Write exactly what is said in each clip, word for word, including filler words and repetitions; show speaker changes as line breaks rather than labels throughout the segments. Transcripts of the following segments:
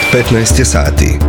petnaest je sati.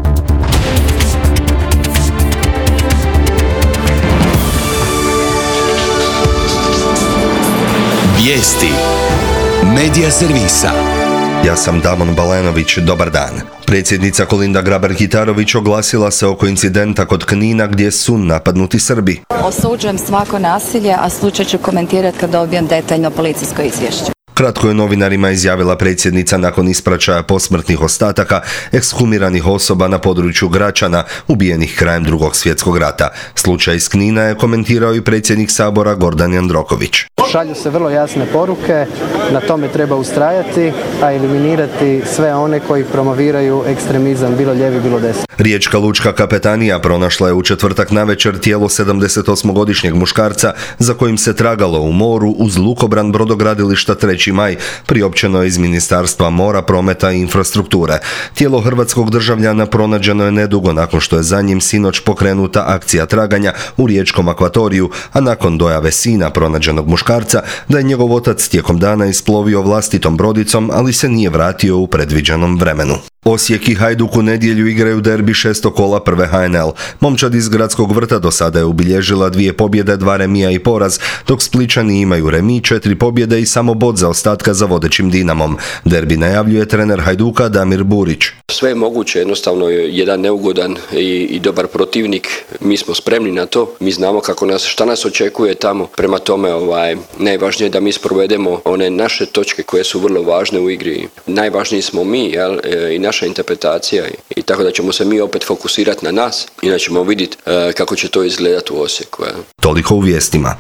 Vijesti Medija servisa.
Ja sam Damon Balenović, dobar dan. Predsjednica Kolinda Grabar-Kitarović oglasila se oko incidenta kod Knina gdje su napadnuti Srbi.
Osuđujem svako nasilje, a slučaj ću komentirati kad dobijem detaljno policijsko izvješće.
Kratko je novinarima izjavila predsjednica nakon ispraćaja posmrtnih ostataka ekshumiranih osoba na području Gračana, ubijenih krajem Drugog svjetskog rata. Slučaj iz Knina je komentirao i predsjednik Sabora Gordan Jandroković.
Šalju se vrlo jasne poruke, na tome treba ustrajati, a eliminirati sve one koji promoviraju ekstremizam, bilo lijevi, bilo desni.
Riječka lučka kapetanija pronašla je u četvrtak navečer tijelo sedamdesetosmogodišnjeg muškarca za kojim se tragalo u moru uz lukobran brodogradilišta treći maj, priopćeno je iz Ministarstva mora, prometa i infrastrukture. Tijelo hrvatskog državljana pronađeno je nedugo nakon što je za njim sinoć pokrenuta akcija traganja u riječkom akvatoriju, a nakon dojave sina pronađenog muškarca da je njegov otac tijekom dana isplovio vlastitom brodicom, ali se nije vratio u predviđenom vremenu. Osijek i Hajduk u nedjelju igraju derbi šestog kola prve H N L. Momčad iz Gradskog vrta do sada je ubilježila dvije pobjede, dva remija i poraz, dok Spličani imaju remi, četiri pobjede i samo bod za ostatka za vodećim Dinamom. Derbi najavljuje trener Hajduka Damir Burić.
Sve je moguće, jednostavno je jedan neugodan i, i dobar protivnik. Mi smo spremni na to, mi znamo kako nas, šta nas očekuje tamo. Prema tome, ovaj, najvažnije je da mi sprovedemo one naše točke koje su vrlo važne u igri. Najvažniji smo mi, jel, i naša interpretacija, i tako da ćemo se mi opet fokusirati na nas i da ćemo vidjeti e, kako će to izgledati u Osijeku. Jel.
Toliko u vijestima.